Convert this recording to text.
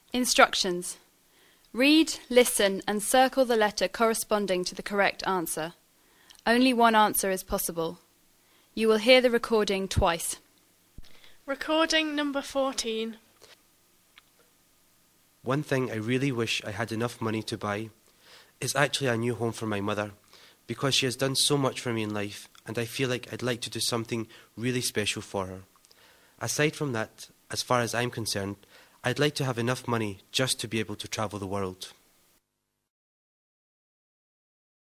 Instructions. Read, listen and circle the letter corresponding to the correct answer. Only one answer is possible. You will hear the recording twice. Recording number 14. One thing I really wish I had enough money to buy is actually a new home for my mother, because she has done so much for me in life, and I feel like I'd like to do something really special for her. Aside from that, as far as I'm concerned, I'd like to have enough money just to be able to travel the world.